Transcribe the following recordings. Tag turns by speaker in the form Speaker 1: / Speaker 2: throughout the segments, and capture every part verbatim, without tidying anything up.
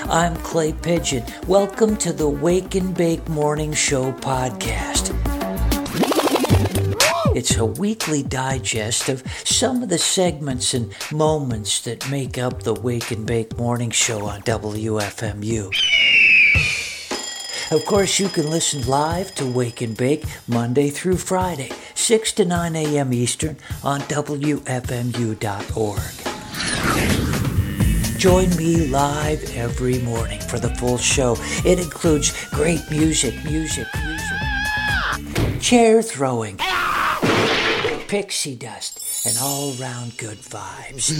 Speaker 1: I'm Clay Pigeon. Welcome to the Wake and Bake Morning Show podcast. It's a weekly digest of some of the segments and moments that make up the Wake and Bake Morning Show on W F M U. Of course, you can listen live to Wake and Bake Monday through Friday, six to nine a.m. Eastern on W F M U dot org. Join me live every morning for the full show. It includes great music, music, music, chair throwing, pixie dust, and all-round good vibes.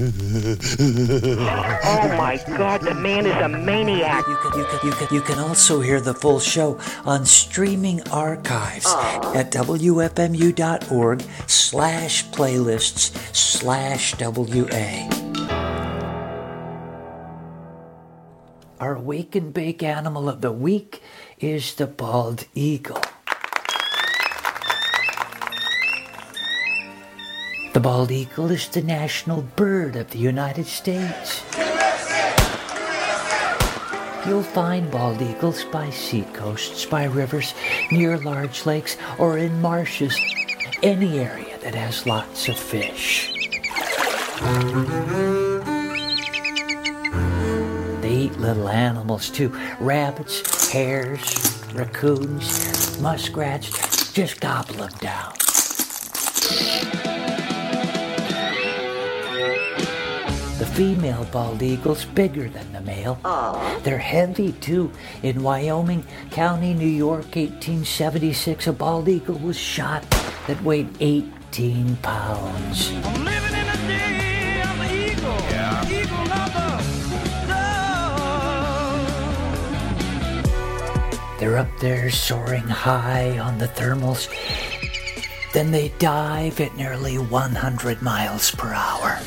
Speaker 2: Oh my God, the man is a maniac.
Speaker 1: You can, you can, you can, you can also hear the full show on streaming archives oh. at W F M U dot org slash playlists slash W A. Our Wake and Bake animal of the week is the bald eagle. The bald eagle is the national bird of the United States. You'll find bald eagles by seacoasts, by rivers, near large lakes, or in marshes, any area that has lots of fish. They eat little animals too, rabbits, hares, raccoons, muskrats, just gobble them down. The female bald eagle's bigger than the male. Aww. They're heavy, too. In Wyoming County, New York, eighteen seventy-six, a bald eagle was shot that weighed eighteen pounds.
Speaker 3: I'm living in a day of the eagle. Yeah. Eagle lover. Love.
Speaker 1: They're up there soaring high on the thermals. Then they dive at nearly one hundred miles per hour.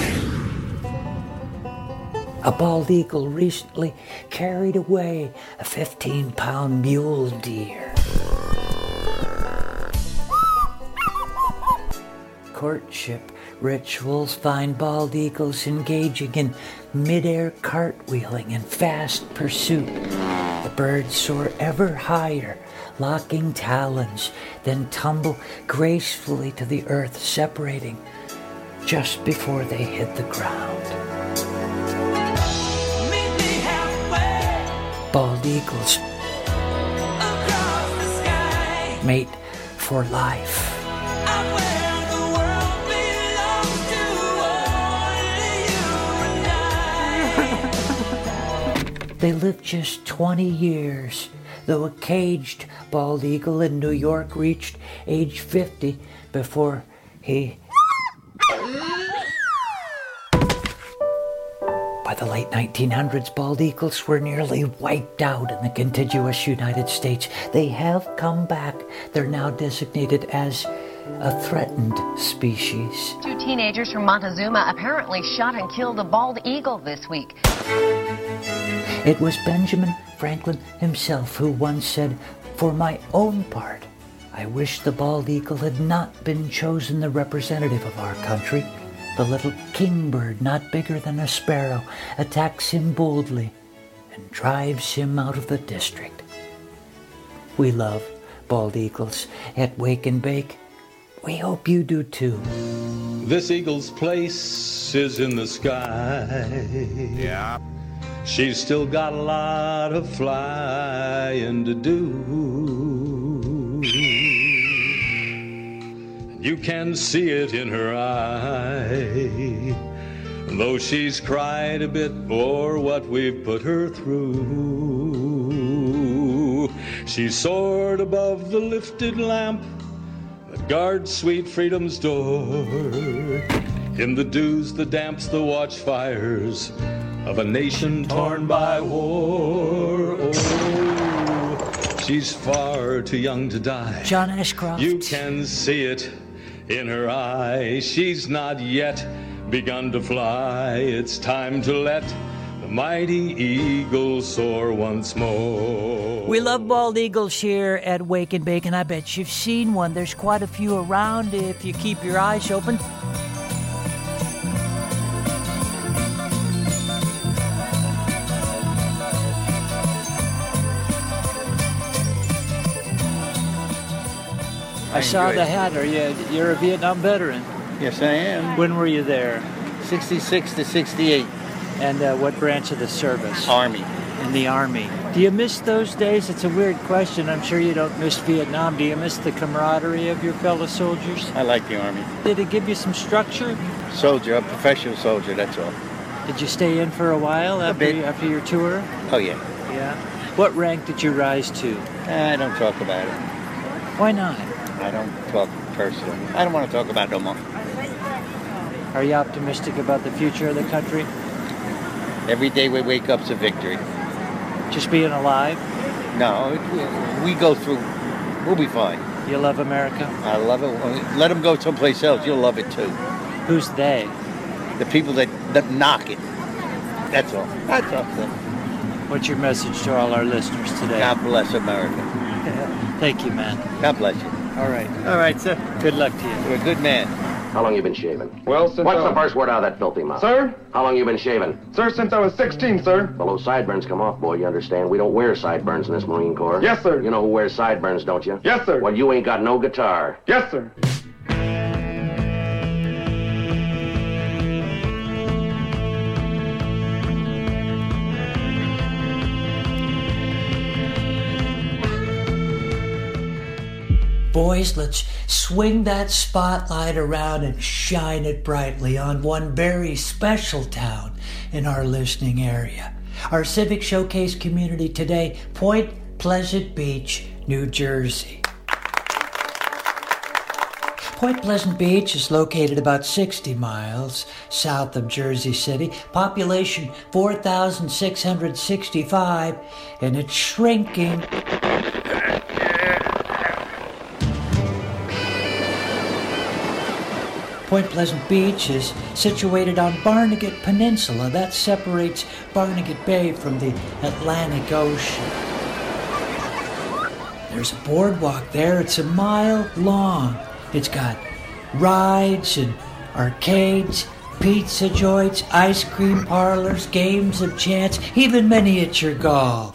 Speaker 1: A bald eagle recently carried away a fifteen-pound mule deer. Courtship rituals find bald eagles engaging in mid-air cartwheeling and fast pursuit. The birds soar ever higher, locking talons, then tumble gracefully to the earth, separating just before they hit the ground. Bald eagles mate for life. They live just twenty years, though a caged bald eagle in New York reached age fifty before he... By the late nineteen hundreds, bald eagles were nearly wiped out in the contiguous United States. They have come back. They're now designated as a threatened species.
Speaker 4: Two teenagers from Montezuma apparently shot and killed a bald eagle this week.
Speaker 1: It was Benjamin Franklin himself who once said, "For my own part, I wish the bald eagle had not been chosen the representative of our country. The little kingbird, not bigger than a sparrow, attacks him boldly and drives him out of the district." We love bald eagles at Wake and Bake. We hope you do too.
Speaker 5: This eagle's place is in the sky.
Speaker 3: Yeah.
Speaker 5: She's still got a lot of flying to do. You can see it in her eye, though she's cried a bit for what we've put her through. She soared above the lifted lamp that guards sweet freedom's door. In the dews, the damps, the watchfires of a nation torn by war. Oh, she's far too young to die.
Speaker 1: John Ashcroft.
Speaker 5: You can see it in her eye. She's not yet begun to fly. It's time to let the mighty eagle soar once more.
Speaker 1: We love bald eagles here at Wake and Bake, and I bet you've seen one. There's quite a few around if you keep your eyes open.
Speaker 6: I saw
Speaker 7: enjoyed
Speaker 6: the
Speaker 7: it.
Speaker 6: hat. Are you, you're a Vietnam veteran.
Speaker 7: Yes, I am.
Speaker 6: When were you there?
Speaker 7: sixty-six to sixty-eight.
Speaker 6: And uh, what branch of the service?
Speaker 7: Army.
Speaker 6: In the Army. Do you miss those days? It's a weird question. I'm sure you don't miss Vietnam. Do you miss the camaraderie of your fellow soldiers?
Speaker 7: I like the Army.
Speaker 6: Did it give you some structure?
Speaker 7: Soldier, a professional soldier, that's all.
Speaker 6: Did you stay in for a while after,
Speaker 7: bit.
Speaker 6: you, after your tour?
Speaker 7: Oh, yeah.
Speaker 6: Yeah. What rank did you rise to?
Speaker 7: I don't talk about it.
Speaker 6: Why not?
Speaker 7: I don't talk personally. I don't want to talk about it no more.
Speaker 6: Are you optimistic about the future of the country?
Speaker 7: Every day we wake up's a victory.
Speaker 6: Just being alive?
Speaker 7: No, it, we go through, we'll be fine.
Speaker 6: You love America?
Speaker 7: I love it. Let them go someplace else. You'll love it too.
Speaker 6: Who's they?
Speaker 7: The people that, that knock it. That's all. That's all.
Speaker 6: What's your message to all our listeners today?
Speaker 7: God bless America.
Speaker 6: Thank you, man.
Speaker 7: God bless you.
Speaker 6: All right. All right, sir. Good luck to you.
Speaker 7: You're a good man.
Speaker 8: How long you been shaving?
Speaker 9: Well, since
Speaker 8: What's
Speaker 9: I...
Speaker 8: the first word out of that filthy mouth?
Speaker 9: Sir?
Speaker 8: How long you been shaving?
Speaker 9: Sir, since I was sixteen, sir.
Speaker 8: Well, those sideburns come off, boy, you understand? We don't wear sideburns in this Marine Corps.
Speaker 9: Yes, sir.
Speaker 8: You know who wears sideburns, don't you?
Speaker 9: Yes, sir.
Speaker 8: Well, you ain't got no guitar.
Speaker 9: Yes, sir.
Speaker 1: Boys, let's swing that spotlight around and shine it brightly on one very special town in our listening area. Our Civic Showcase community today, Point Pleasant Beach, New Jersey. Point Pleasant Beach is located about sixty miles south of Jersey City, population four thousand six hundred sixty-five, and it's shrinking. Point Pleasant Beach is situated on Barnegat Peninsula. That separates Barnegat Bay from the Atlantic Ocean. There's a boardwalk there. It's a mile long. It's got rides and arcades, pizza joints, ice cream parlors, games of chance, even miniature golf.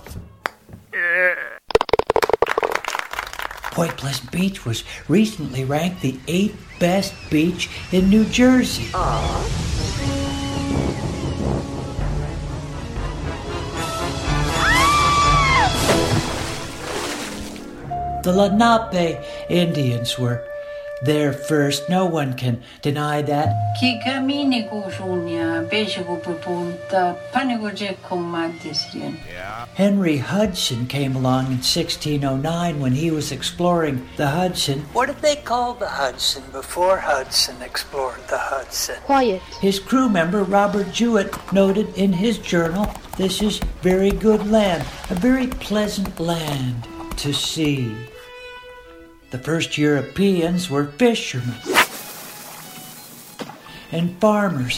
Speaker 1: Point Pleasant Beach was recently ranked the eighth best beach in New Jersey.
Speaker 2: Aww.
Speaker 1: The Lenape Indians were there first. No one can deny that. Henry Hudson came along in sixteen oh nine when he was exploring the Hudson. What did they call the Hudson before Hudson explored the Hudson?
Speaker 10: Quiet.
Speaker 1: His crew member, Robert Jewett, noted in his journal, "This is very good land, a very pleasant land to see." The first Europeans were fishermen and farmers.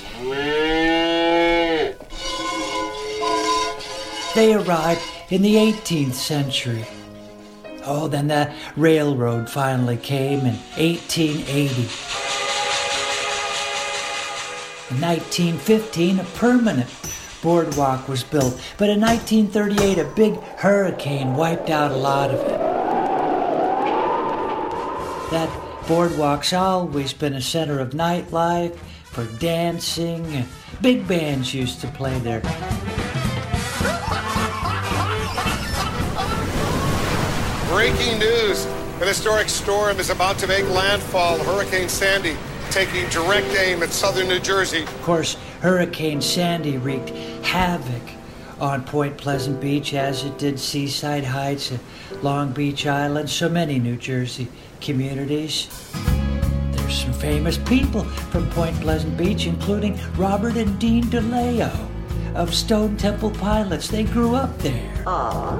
Speaker 1: They arrived in the eighteenth century. Oh, then the railroad finally came in eighteen eighty. In nineteen fifteen, a permanent boardwalk was built, but in nineteen thirty-eight, a big hurricane wiped out a lot of it. That boardwalk's always been a center of nightlife, for dancing. Big bands used to play there.
Speaker 11: Breaking news. An historic storm is about to make landfall. Hurricane Sandy taking direct aim at southern New Jersey.
Speaker 1: Of course, Hurricane Sandy wreaked havoc on Point Pleasant Beach, as it did Seaside Heights and Long Beach Island, so many New Jersey communities. There's some famous people from Point Pleasant Beach, including Robert and Dean DeLeo of Stone Temple Pilots. They grew up there.
Speaker 2: Aww.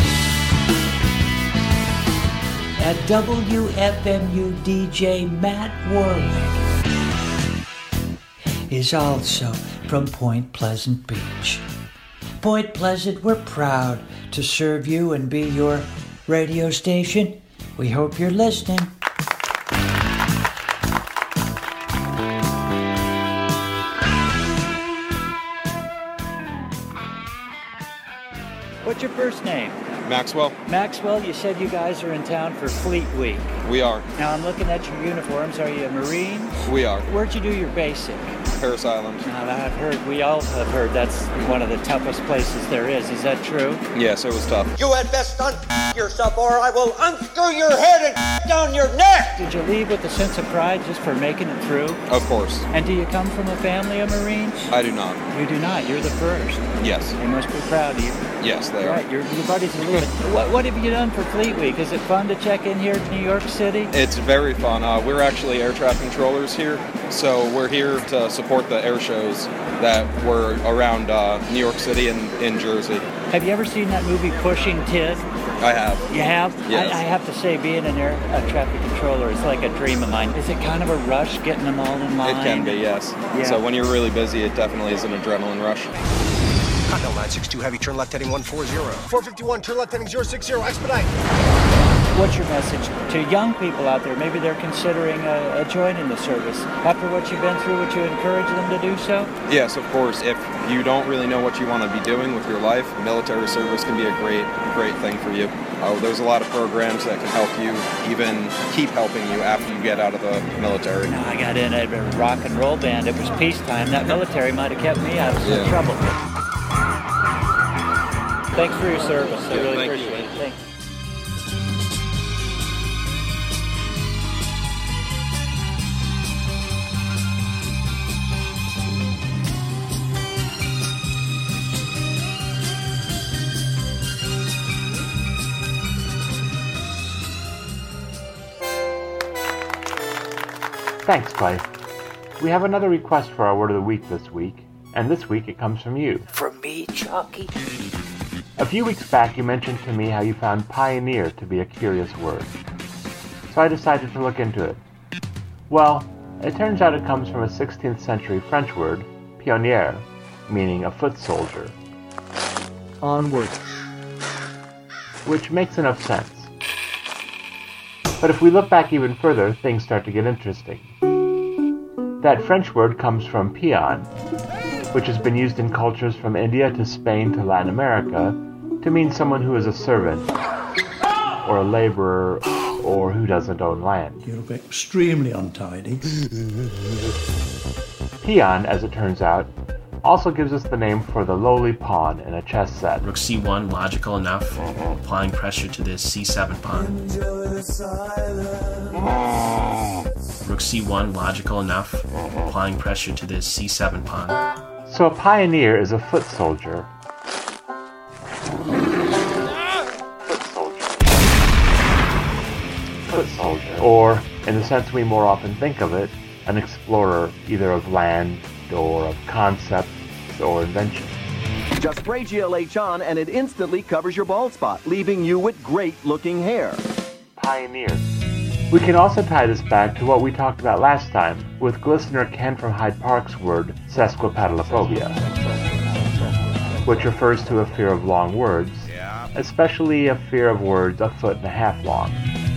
Speaker 1: At W F M U, D J Matt Warwick is also from Point Pleasant Beach. Point Pleasant, we're proud to serve you and be your radio station. We hope you're listening.
Speaker 6: What's your first name?
Speaker 10: Maxwell.
Speaker 6: Maxwell, you said you guys are in town for Fleet Week.
Speaker 10: We are.
Speaker 6: Now, I'm looking at your uniforms. Are you a Marine?
Speaker 10: We are.
Speaker 6: Where'd you do your basic?
Speaker 10: Paris Island.
Speaker 6: Now, I've heard, we all have heard that's one of the toughest places there is. Is that true?
Speaker 10: Yes, it was tough.
Speaker 12: You had best un- yourself or I will unscrew your head and down your neck!
Speaker 6: Did you leave with a sense of pride just for making it through?
Speaker 10: Of course.
Speaker 6: And do you come from a family of Marines?
Speaker 10: I do not.
Speaker 6: You do not. You're the first.
Speaker 10: Yes.
Speaker 6: They must be proud of you.
Speaker 10: Yes, they
Speaker 6: right.
Speaker 10: are.
Speaker 6: Your, your buddies are leaving. what, what have you done for Fleet Week? Is it fun to check in here to New York City?
Speaker 10: It's very fun. Uh, we're actually air traffic controllers here, so we're here to support the air shows that were around uh, New York City and in Jersey.
Speaker 6: Have you ever seen that movie Pushing Tid?
Speaker 10: I have.
Speaker 6: You have?
Speaker 10: Yes.
Speaker 6: I, I have to say, being an air a traffic controller is like a dream of mine. Is it kind of a rush getting them all in line?
Speaker 10: It can be, yes.
Speaker 6: Yeah.
Speaker 10: So when you're really busy, it definitely is an adrenaline rush.
Speaker 13: Continental nine six two Heavy, turn left heading one forty. four fifty-one, turn left heading zero six zero, expedite.
Speaker 6: What's your message to young people out there? Maybe they're considering uh, joining the service. After what you've been through, would you encourage them to do so?
Speaker 10: Yes, of course. If you don't really know what you want to be doing with your life, military service can be a great, great thing for you. Uh, there's a lot of programs that can help you, even keep helping you after you get out of the military.
Speaker 6: No, I got in a rock and roll band. It was peacetime. That military might have kept me out of some
Speaker 10: yeah.
Speaker 6: trouble. Thanks for your service. I
Speaker 10: yeah,
Speaker 6: really
Speaker 10: thank
Speaker 6: appreciate
Speaker 10: you.
Speaker 6: it. Thanks.
Speaker 14: Thanks, Clay. We have another request for our Word of the Week this week, and this week it comes from you.
Speaker 1: From me, Chucky?
Speaker 14: A few weeks back you mentioned to me how you found pioneer to be a curious word. So I decided to look into it. Well, it turns out it comes from a sixteenth century French word, pionnier, meaning a foot soldier.
Speaker 15: Onward.
Speaker 14: Which makes enough sense. But if we look back even further, things start to get interesting. That French word comes from peon, which has been used in cultures from India to Spain to Latin America to mean someone who is a servant, or a laborer, or who doesn't own land.
Speaker 15: You look extremely untidy.
Speaker 14: Peon, as it turns out, also gives us the name for the lowly pawn in a chess set.
Speaker 16: Rook c one, logical enough, applying pressure to this c seven pawn. Rook c one, logical enough, applying pressure to this c seven pawn.
Speaker 14: So a pioneer is a foot soldier. Foot soldier. Foot soldier. Or, in the sense we more often think of it, an explorer either of land or of concepts or invention.
Speaker 17: Just spray G L H on and it instantly covers your bald spot, leaving you with great-looking hair.
Speaker 14: Pioneer. We can also tie this back to what we talked about last time with Glistener Ken from Hyde Park's word sesquipedalophobia, which refers to a fear of long words, especially a fear of words a foot and a half long.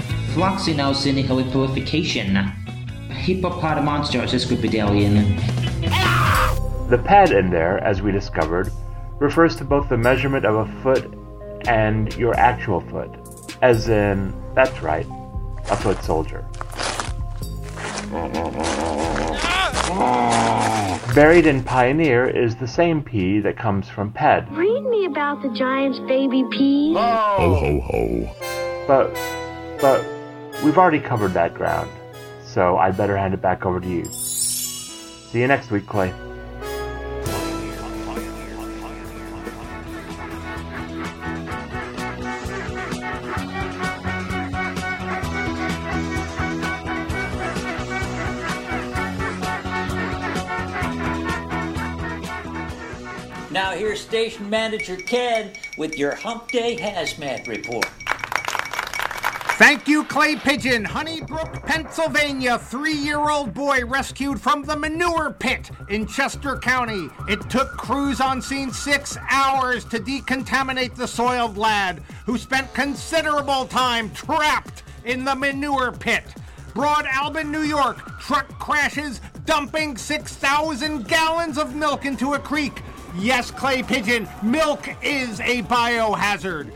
Speaker 18: Floxinalcinihalipurification. Hippopotamonster sesquipedalian.
Speaker 14: The ped in there, as we discovered, refers to both the measurement of a foot and your actual foot, as in, that's right, a foot soldier. Buried in pioneer is the same P that comes from ped.
Speaker 19: Read me about the giant's baby pea.
Speaker 14: Ho ho ho. But, but, we've already covered that ground, so I'd better hand it back over to you. See you next week, Clay.
Speaker 1: Now here's Station Manager Ken with your Hump Day Hazmat Report.
Speaker 20: Thank you, Clay Pigeon. Honeybrook, Pennsylvania. Three-year-old boy rescued from the manure pit in Chester County. It took crews on scene six hours to decontaminate the soiled lad, who spent considerable time trapped in the manure pit. Broad Albin, New York. Truck crashes, dumping six thousand gallons of milk into a creek. Yes, Clay Pigeon, milk is a biohazard.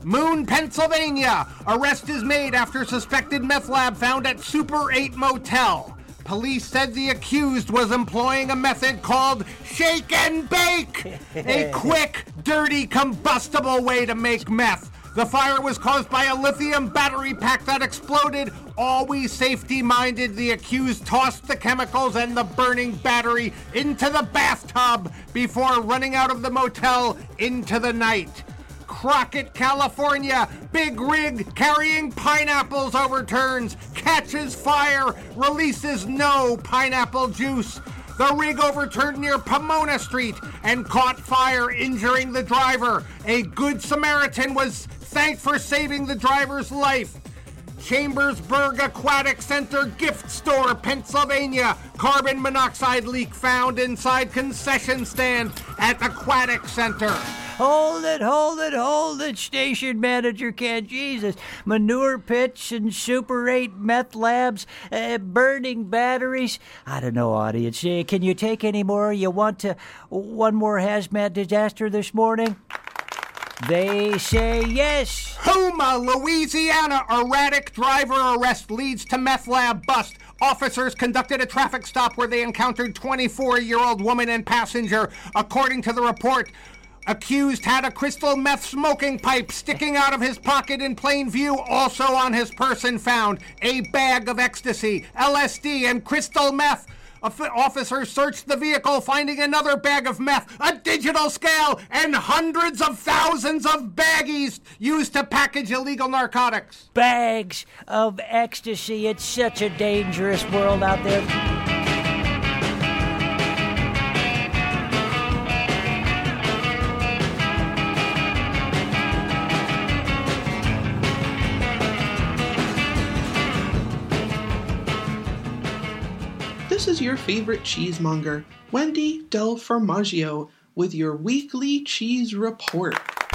Speaker 20: Moon, Pennsylvania. Arrest is made after suspected meth lab found at Super eight Motel. Police said the accused was employing a method called shake and bake, a quick, dirty, combustible way to make meth. The fire was caused by a lithium battery pack that exploded. Always safety-minded, the accused tossed the chemicals and the burning battery into the bathtub before running out of the motel into the night. Crockett, California, big rig carrying pineapples overturns, catches fire, releases no pineapple juice. The rig overturned near Pomona Street and caught fire, injuring the driver. A good Samaritan was thanked for saving the driver's life. Chambersburg Aquatic Center gift store, Pennsylvania. Carbon monoxide leak found inside concession stand at Aquatic Center.
Speaker 1: Hold it, hold it, hold it, station manager, Ken. Jesus. Manure pits and Super eight meth labs, uh, burning batteries. I don't know, audience. Uh, can you take any more? You want to one more hazmat disaster this morning? They say yes.
Speaker 20: Houma, Louisiana. Erratic driver arrest leads to meth lab bust. Officers conducted a traffic stop where they encountered twenty-four-year-old woman and passenger. According to the report, accused had a crystal meth smoking pipe sticking out of his pocket in plain view. Also on his person found a bag of ecstasy, L S D, and crystal meth. Officers searched the vehicle, finding another bag of meth, a digital scale, and hundreds of thousands of baggies used to package illegal narcotics.
Speaker 1: Bags of ecstasy. It's such a dangerous world out there.
Speaker 21: This is your favorite cheesemonger, Wendy Del Formaggio, with your weekly cheese report.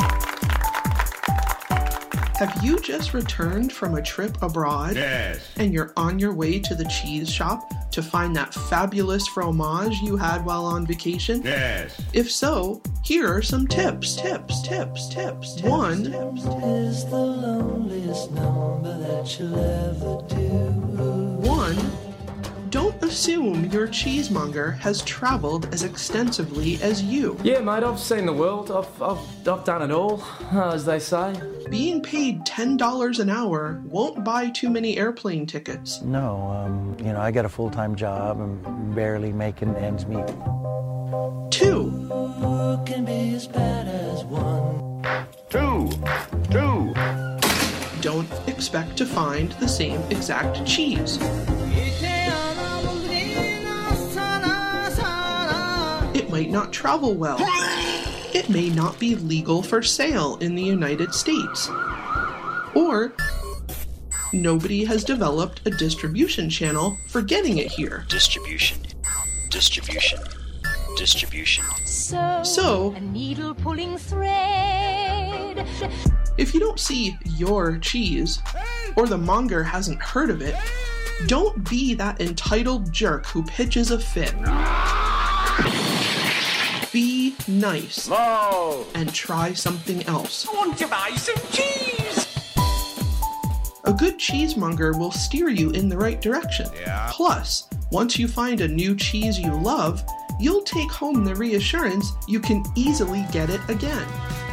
Speaker 21: Have you just returned from a trip abroad?
Speaker 3: Yes.
Speaker 21: And you're on your way to the cheese shop to find that fabulous fromage you had while on vacation?
Speaker 3: Yes.
Speaker 21: If so, here are some tips, tips, tips, tips. tips One tips, is the loneliest number that you'll ever do. One, don't assume your cheesemonger has traveled as extensively as you.
Speaker 22: Yeah, mate, I've seen the world. I've, I've, I've done it all, as they say.
Speaker 21: Being paid ten dollars an hour won't buy too many airplane tickets.
Speaker 23: No, um, you know, I got a full-time job and barely making ends meet.
Speaker 21: Two.
Speaker 3: Can be as bad as one. Two. Two.
Speaker 21: Don't expect to find the same exact cheese. It might not travel well. It may not be legal for sale in the United States. Or nobody has developed a distribution channel for getting it here.
Speaker 24: Distribution. Distribution. Distribution.
Speaker 21: So, so
Speaker 25: a needle pulling thread.
Speaker 21: If you don't see your cheese, or the monger hasn't heard of it, don't be that entitled jerk who pitches a fit. Be nice.
Speaker 3: No.
Speaker 21: And try something else.
Speaker 3: I want to buy some cheese.
Speaker 21: A good cheesemonger will steer you in the right direction.
Speaker 3: Yeah.
Speaker 21: Plus, once you find a new cheese you love, you'll take home the reassurance you can easily get it again.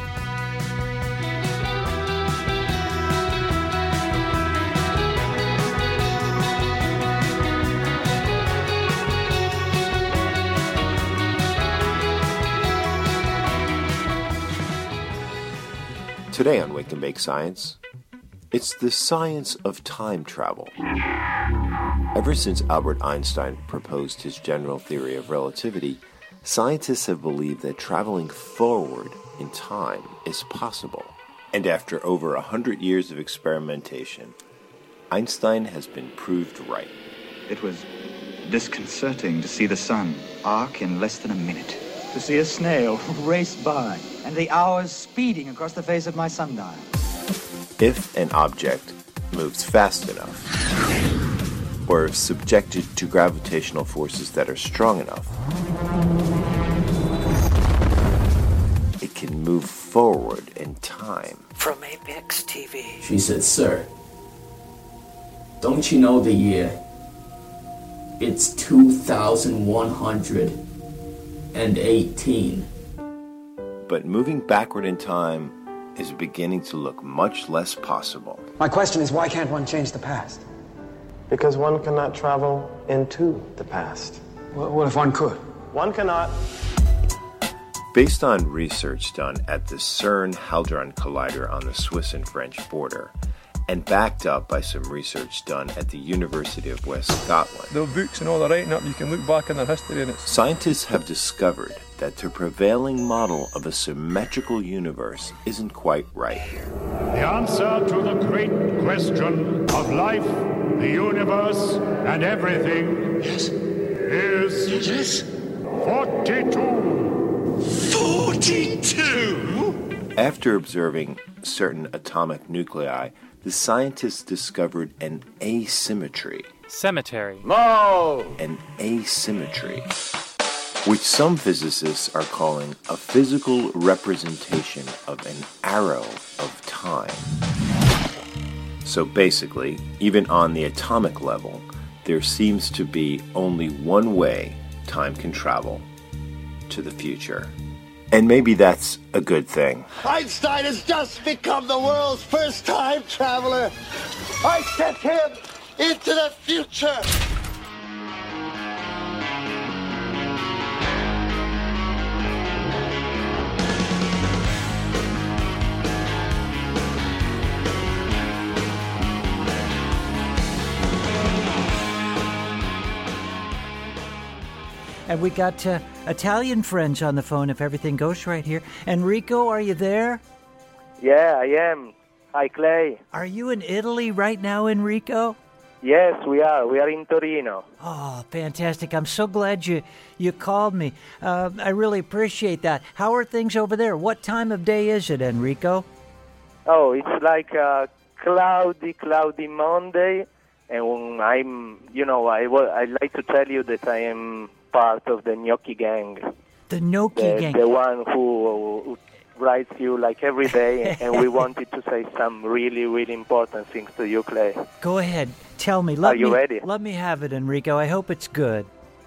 Speaker 26: Today on Wake and Bake Science, it's the science of time travel. Ever since Albert Einstein proposed his general theory of relativity, scientists have believed that traveling forward in time is possible. And after over a hundred years of experimentation, Einstein has been proved right.
Speaker 27: It was disconcerting to see the sun arc in less than a minute. To see a snail race by, and the hours speeding across the face of my sundial.
Speaker 26: If an object moves fast enough, or if subjected to gravitational forces that are strong enough, it can move forward in time
Speaker 1: from Apex T V.
Speaker 2: She said, "Sir, don't you know the year? It's two thousand one hundred eighteen.
Speaker 26: But moving backward in time is beginning to look much less possible.
Speaker 4: My question is, why can't one change the past?
Speaker 5: Because one cannot travel into the past.
Speaker 4: Well, what if one could?
Speaker 5: One cannot.
Speaker 26: Based on research done at the CERN Hadron Collider on the Swiss and French border, and backed up by some research done at the University of West Scotland,
Speaker 7: the books and all the writing up, you can look back in their history and it's...
Speaker 26: Scientists have discovered that the prevailing model of a symmetrical universe isn't quite right.
Speaker 8: The answer to the great question of life, the universe, and everything yes. is...
Speaker 3: Yes.
Speaker 8: forty-two.
Speaker 3: forty-two?
Speaker 26: After observing certain atomic nuclei, the scientists discovered an asymmetry.
Speaker 9: Cemetery.
Speaker 26: No! An asymmetry, which some physicists are calling a physical representation of an arrow of time. So basically, even on the atomic level, there seems to be only one way time can travel: to the future. And maybe that's a good thing.
Speaker 3: Einstein has just become the world's first time traveler. I sent him into the future.
Speaker 1: And we got uh, Italian friends on the phone if everything goes right here. Enrico, are you there?
Speaker 11: Yeah, I am. Hi, Clay.
Speaker 1: Are you in Italy right now, Enrico?
Speaker 11: Yes, we are. We are in Torino.
Speaker 1: Oh, fantastic. I'm so glad you, you called me. Uh, I really appreciate that. How are things over there? What time of day is it, Enrico?
Speaker 11: Oh, it's like a cloudy, cloudy Monday. And I'm, you know, I, I like to tell you that I am part of the Gnocchi Gang.
Speaker 1: The Gnocchi
Speaker 11: the,
Speaker 1: Gang.
Speaker 11: The one who, who writes you like every day, and we wanted to say some really, really important things to you, Clay.
Speaker 1: Go ahead. Tell me. Let
Speaker 11: Are you
Speaker 1: me,
Speaker 11: ready?
Speaker 1: Let me have it, Enrico. I hope it's good.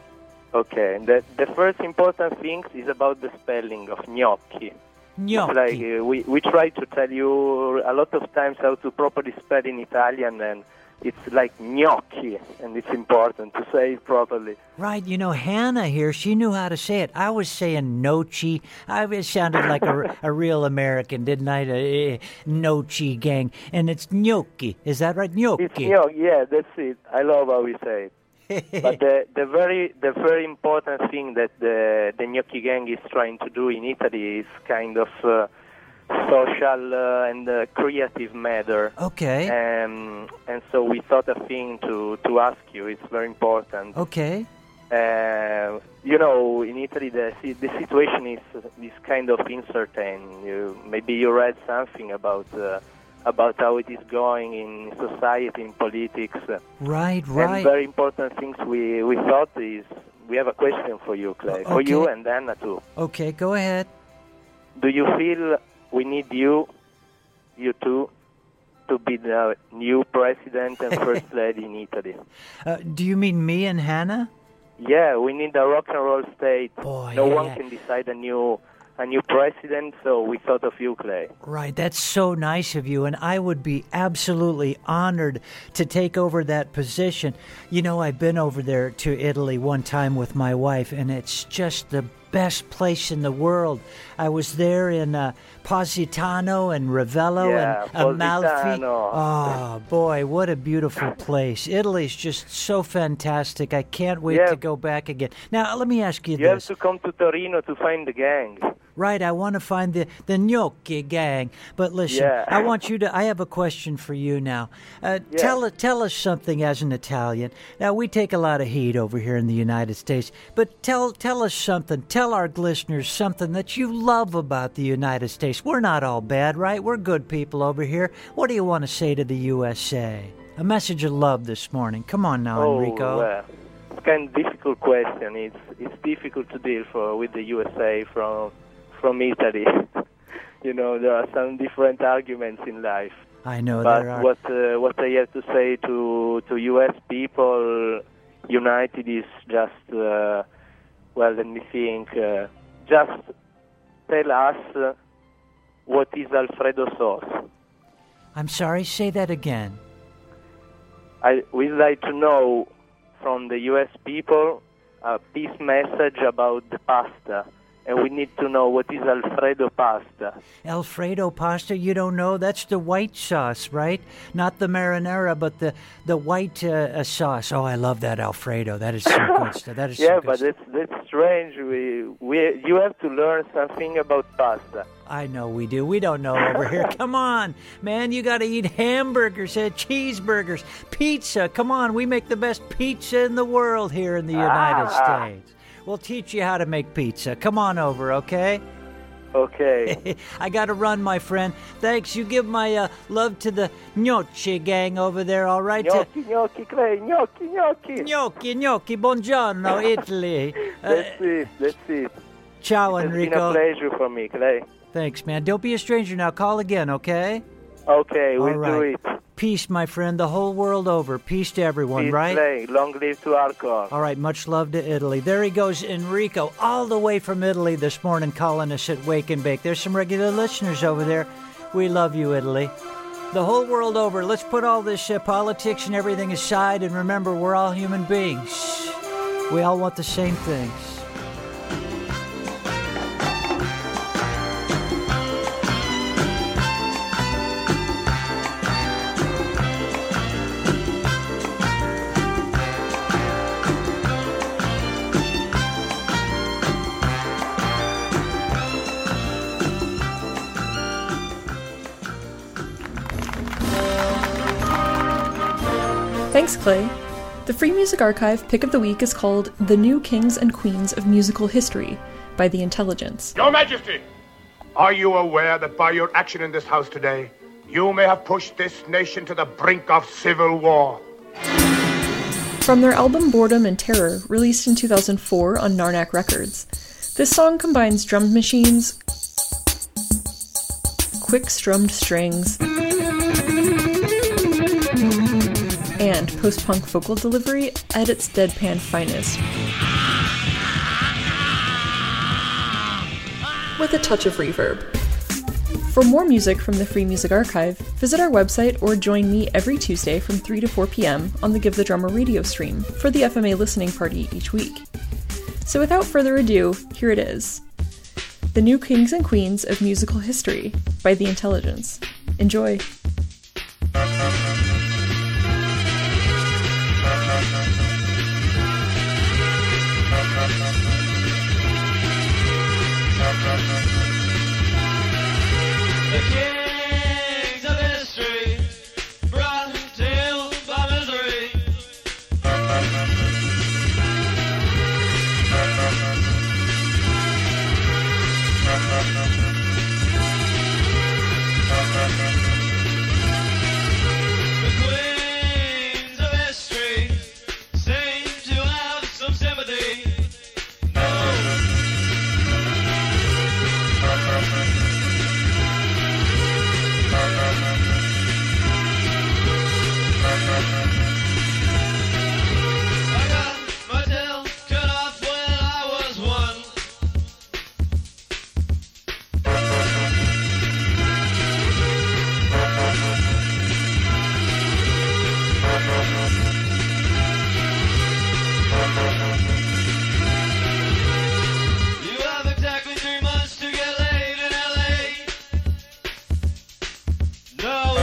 Speaker 11: Okay. The, the first important thing is about the spelling of gnocchi.
Speaker 1: Gnocchi.
Speaker 11: Like, uh, we, we try to tell you a lot of times how to properly spell in Italian, and it's like gnocchi, and it's important to say it properly.
Speaker 1: Right, you know, Hannah here, she knew how to say it. I was saying gnocchi. I it sounded like a, a real American, didn't I? A, a gnocchi gang. And it's gnocchi. Is that right? Gnocchi.
Speaker 11: It's gnocchi, yeah, that's it. I love how we say it. But the, the very the very important thing that the, the gnocchi gang is trying to do in Italy is kind of... Uh, social uh, and uh, creative matter.
Speaker 1: Okay.
Speaker 11: Um, and so we thought a thing to, to ask you. It's very important.
Speaker 1: Okay.
Speaker 11: Uh, you know, in Italy, the the situation is is kind of uncertain. You, maybe you read something about uh, about how it is going in society, in politics.
Speaker 1: Right, right.
Speaker 11: And very important things we, we thought is, we have a question for you, Clay.
Speaker 1: Okay.
Speaker 11: For you and Anna, too.
Speaker 1: Okay, go ahead.
Speaker 11: Do you feel... we need you, you two, to be the new president and first lady in Italy.
Speaker 1: Uh, do you mean me and Hannah?
Speaker 11: Yeah, we need a rock and roll state.
Speaker 1: Boy,
Speaker 11: no
Speaker 1: yeah,
Speaker 11: one
Speaker 1: yeah.
Speaker 11: can decide a new a new president, so we thought of you, Clay.
Speaker 1: Right, that's so nice of you, and I would be absolutely honored to take over that position. You know, I've been over there to Italy one time with my wife, and it's just the best place in the world. I was there in uh, Positano and Ravello
Speaker 11: yeah,
Speaker 1: and Amalfi.
Speaker 11: Positano.
Speaker 1: Oh, boy, what a beautiful place. Italy's just so fantastic. I can't wait
Speaker 11: Yeah.
Speaker 1: to go back again. Now, let me ask you,
Speaker 11: You
Speaker 1: this.
Speaker 11: have to come to Torino to find the gang.
Speaker 1: Right, I want to find the, the gnocchi gang. But listen,
Speaker 11: Yeah.
Speaker 1: I want you to, I have a question for you now. Uh,
Speaker 11: Yeah.
Speaker 1: tell, tell us something as an Italian. Now, we take a lot of heat over here in the United States, but tell, tell us something. Tell our listeners something that you love about the United States. We're not all bad, right? We're good people over here. What do you want to say to the U S A? A message of love this morning. Come on now,
Speaker 11: oh,
Speaker 1: Enrico.
Speaker 11: Well, it's kind of difficult question. It's it's difficult to deal for with the U S A from from Italy. You know, there are some different arguments in life.
Speaker 1: I know
Speaker 11: but
Speaker 1: there are.
Speaker 11: what uh, what I have to say to to U S people, United is just uh, well. Let me think. Uh, just tell us uh, what is Alfredo sauce.
Speaker 1: I'm sorry. Say that again.
Speaker 11: I would like to know from the U S people a peace message about the pasta. And we need to know what is Alfredo pasta.
Speaker 1: Alfredo pasta, you don't know? That's the white sauce, right? Not the marinara, but the the white uh, uh, sauce. Oh, I love that Alfredo. That is so good stuff. That is
Speaker 11: yeah,
Speaker 1: so good
Speaker 11: but
Speaker 1: stuff.
Speaker 11: that's that's strange. We we you have to learn something about pasta.
Speaker 1: I know we do. We don't know over here. Come on, man. You got to eat hamburgers, uh, cheeseburgers, pizza. Come on. We make the best pizza in the world here in the United
Speaker 11: Ah.
Speaker 1: States. We'll teach you how to make pizza. Come on over, okay?
Speaker 11: Okay.
Speaker 1: I got to run, my friend. Thanks. You give my uh, love to the gnocchi gang over there, all right?
Speaker 11: Gnocchi, gnocchi, Clay, gnocchi, gnocchi.
Speaker 1: Gnocchi, gnocchi, buongiorno, Italy.
Speaker 11: That's
Speaker 1: Uh,
Speaker 11: it, that's it.
Speaker 1: Ciao,
Speaker 11: It's been
Speaker 1: Enrico.
Speaker 11: a pleasure for me, Clay.
Speaker 1: Thanks, man. Don't be a stranger now. Call again, okay?
Speaker 11: Okay,
Speaker 1: All
Speaker 11: we'll
Speaker 1: right.
Speaker 11: do it.
Speaker 1: Peace, my friend. The whole world over. Peace to everyone,
Speaker 11: Peace,
Speaker 1: right?
Speaker 11: Clay. Long live to Arcor.
Speaker 1: All right, much love to Italy. There he goes, Enrico, all the way from Italy this morning, calling us at Wake and Bake. There's some regular listeners over there. We love you, Italy. The whole world over. Let's put all this uh, politics and everything aside and remember we're all human beings. We all want the same things.
Speaker 6: Thanks, Clay. The Free Music Archive pick of the week is called The New Kings and Queens of Musical History by The Intelligence.
Speaker 9: Your Majesty, are you aware that by your action in this house today, you may have pushed this nation to the brink of civil war?
Speaker 6: From their album Boredom and Terror, released in two thousand four on Narnak Records, this song combines drum machines, quick strummed strings, and post-punk vocal delivery at its deadpan finest, with a touch of reverb. For more music from the Free Music Archive, visit our website or join me every Tuesday from three to four p.m. on the Give the Drummer radio stream for the F M A listening party each week. So without further ado, here it is. The New Kings and Queens of Musical History by The Intelligence. Enjoy!
Speaker 10: The kings of history, brought to by misery. The queens of history seem to have some sympathy. I got my tail cut off when I was one. You have exactly three months to get laid in L A. No.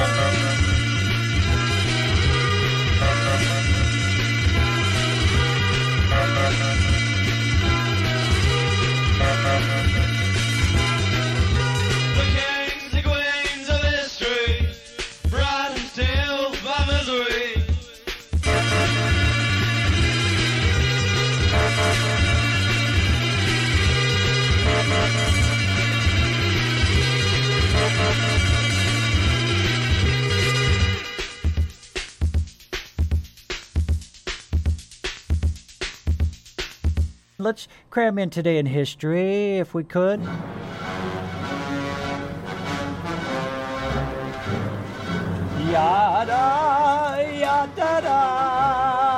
Speaker 10: The kings and queens of history, brought to by misery.
Speaker 1: Let's cram in today in history, if we could. Yada, yada, da.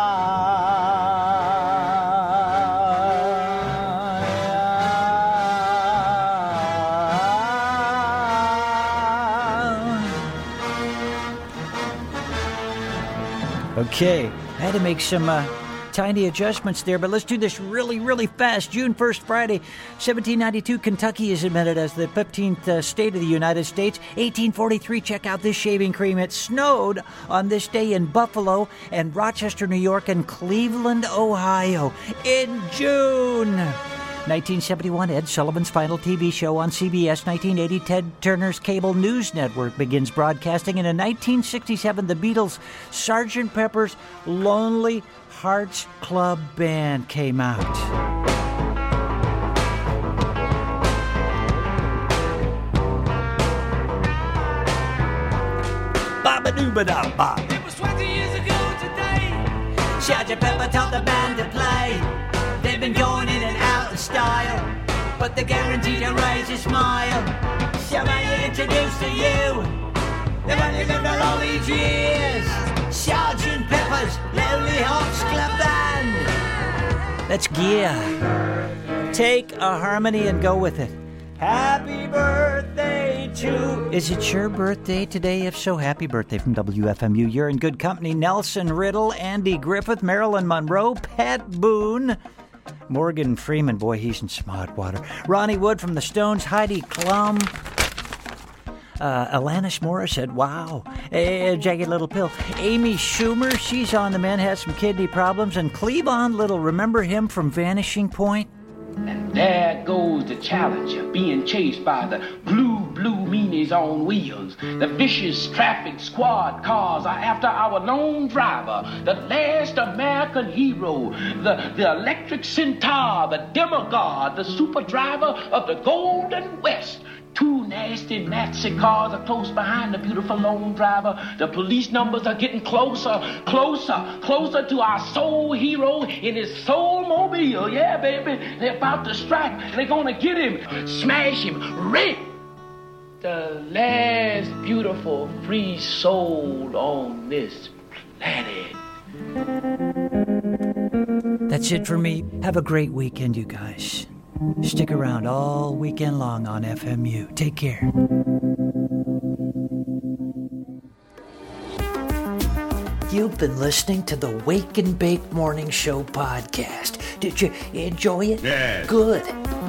Speaker 1: Okay, I had to make some uh, tiny adjustments there, but let's do this really, really fast. June first, Friday, seventeen ninety-two, Kentucky is admitted as the fifteenth uh, state of the United States. eighteen forty-three, check out this shaving cream. It snowed on this day in Buffalo and Rochester, New York, and Cleveland, Ohio in June. nineteen seventy-one, Ed Sullivan's final T V show on C B S. nineteen eighty, Ted Turner's cable news network begins broadcasting. And in nineteen sixty-seven, the Beatles' Sergeant Pepper's Lonely Hearts Club Band came out. Ba-ba-doo-ba-da-ba.
Speaker 10: It was twenty years ago today.
Speaker 1: Sergeant Pepper taught the band to play. They've been going in and out of style, but they're guaranteed to raise a smile. Shall I introduce to you the one who's lived all these years? Sergeant Pepper's Lonely Hearts Club Band. That's gear. Take a harmony and go with it. Happy birthday to... Is it your birthday today? If so, happy birthday from W F M U. You're in good company. Nelson Riddle, Andy Griffith, Marilyn Monroe, Pat Boone, Morgan Freeman, boy, he's in smart water. Ronnie Wood from the Stones, Heidi Klum, uh, Alanis Morissette, wow, uh, Jagged Little Pill. Amy Schumer, she's on the mend, has some kidney problems. And Cleavon Little, remember him from Vanishing Point?
Speaker 12: And there goes the Challenger being chased by the blue, blue meanies on wheels. The vicious traffic squad cars are after our lone driver, the last American hero, the, the electric centaur, the demigod, the super driver of the Golden West. Two nasty Nazi cars are close behind the beautiful lone driver. The police numbers are getting closer, closer, closer to our soul hero in his soul mobile. Yeah, baby, they're about to strike. They're gonna get him, smash him, rip the last beautiful free soul on this planet.
Speaker 1: That's it for me. Have a great weekend, you guys. Stick around all weekend long on F M U. Take care. You've been listening to the Wake and Bake Morning Show podcast. Did you enjoy it?
Speaker 8: Yeah.
Speaker 1: Good.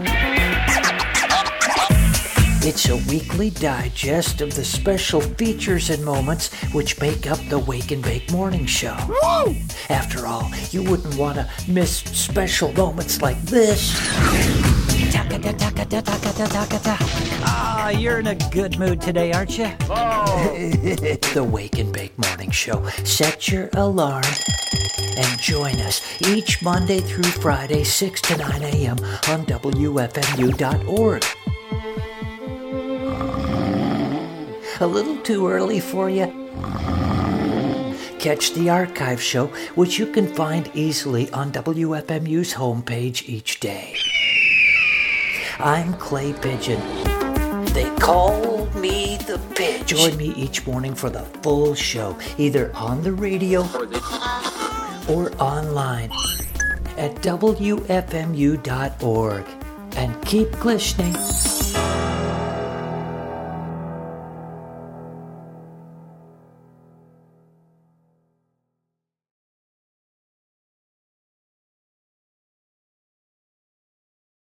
Speaker 1: It's a weekly digest of the special features and moments which make up the Wake and Bake Morning Show.
Speaker 8: Woo!
Speaker 1: After all, you wouldn't want to miss special moments like this. Ah, you're in a good mood today, aren't you?
Speaker 8: Oh.
Speaker 1: The Wake and Bake Morning Show. Set your alarm and join us each Monday through Friday, six to nine a.m. on W F M U dot org. A little too early for you? Catch the archive show, which you can find easily on W F M U's homepage each day. I'm Clay Pigeon. They call me the Pitch. Join me each morning for the full show, either on the radio or online at W F M U dot org. And keep listening.